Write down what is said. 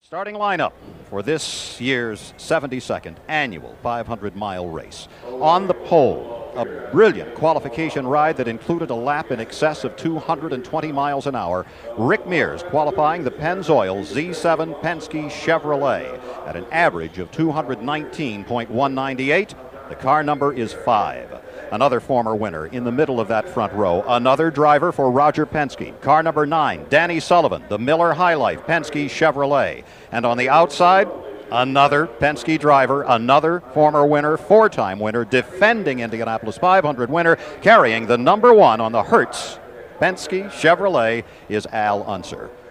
Starting lineup for this year's 72nd annual 500-mile race. On the pole, a brilliant qualification ride that included a lap in excess of 220 miles an hour. Rick Mears qualifying the Pennzoil Z7 Penske Chevrolet at an average of 219.198. The car number is 5. Another former winner in the middle of that front row. Another driver for Roger Penske. Car number 9, Danny Sullivan, the Miller High Life Penske Chevrolet. And on the outside, another Penske driver, another former winner, four-time winner, defending Indianapolis 500 winner, carrying the number 1 on the Hertz Penske Chevrolet is Al Unser.